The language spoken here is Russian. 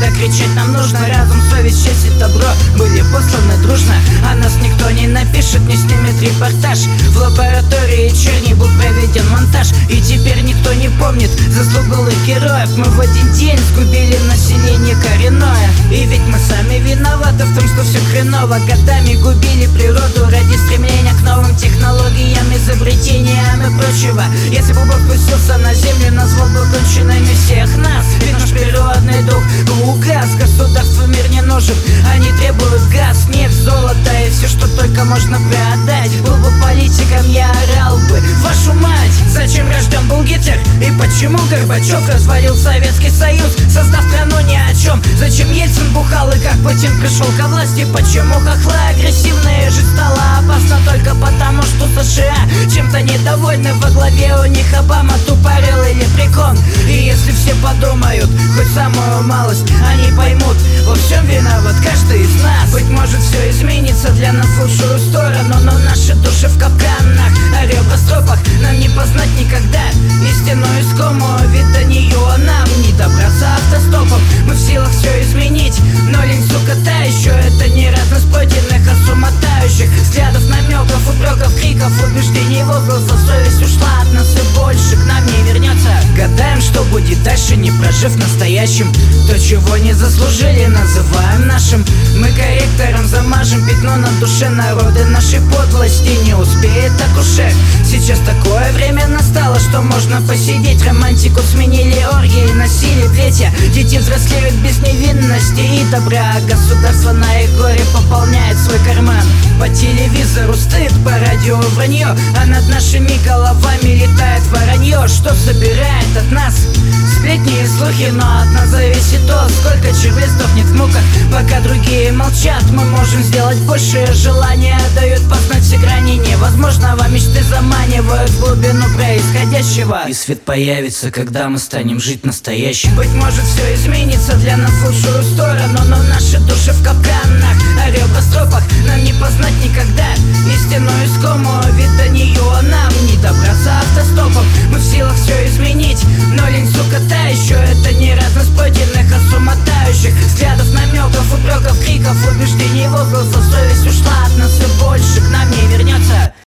когда кричать нам нужно. Разум, совесть, честь и добро были посланы дружно, а нас никто не напишет, не снимет репортаж. В лаборатории черни был проведен монтаж, и теперь никто не помнит заслуг былых героев. Мы в один день сгубили население коренное, и ведь мы сами виноваты в том, что все хреново. Годами губили природу ради стремления к новым технологиям, изобретениям и прочего. Если бы Бог спустился на землю, назвал бы конченными всех нас. Ведь наш природный дух угас, государству мир не нужен. Они требуют газ, нефть, золото и все, что только можно продать. Был бы политиком, я орал бы: вашу мать! Зачем рожден был Гитлер? И почему Горбачев развалил Советский Союз, создав страну ни о чем? Зачем Ельцин бухал и как Путин пришел ко власти? Почему хохлы агрессивные? Жить стало опасно только потому, что США чем-то недовольны. Во главе у них Обама, тупорылый лепрекон. И если все подумают хоть самую малость, они поймут: во всем виноват каждый из нас. Быть может, все изменится для нас в лучшую сторону, но наши души в капканах, а ребра в стропах нам не познать никогда. Истину искомую, ведь до нее нам не добраться автостопом. Мы в силах все изменить, но лень, сука, та еще. Это не разность пройденных, а сумотающих взглядов, намеков, упреков, криков, убеждений, возгласов. Совесть ушла от нас и больше к нам не вернется. Гадаем, что будет дальше, не прожив настоящим. То, чего не заслужили, называем нашим. Мы корректором замажем пятно на душе народа. Нашей подлости не успеет акушер. Сейчас такое время настало, что можно посидеть. Романтику сменили оргии, насилие, плетья. Дети взрослеют без невинности и добра. Государство на их горе пополняет свой карман. По телевизору стыд, по радио вранье, а над нашими головами летает воронье, что собирает от нас сплетни и слухи. Но от нас зависит то, сколько червей сдохнет в муках. Пока другие молчат, мы можем сделать больше. Желания дают познать все грани невозможного. Мечты заманивают в глубину происходящего, и свет появится, когда мы станем жить настоящим. Быть может, все изменится для нас в лучшую сторону, но наши души в капканах, а ребра в стропах нам не познать никогда. Истину искомую, ведь до нее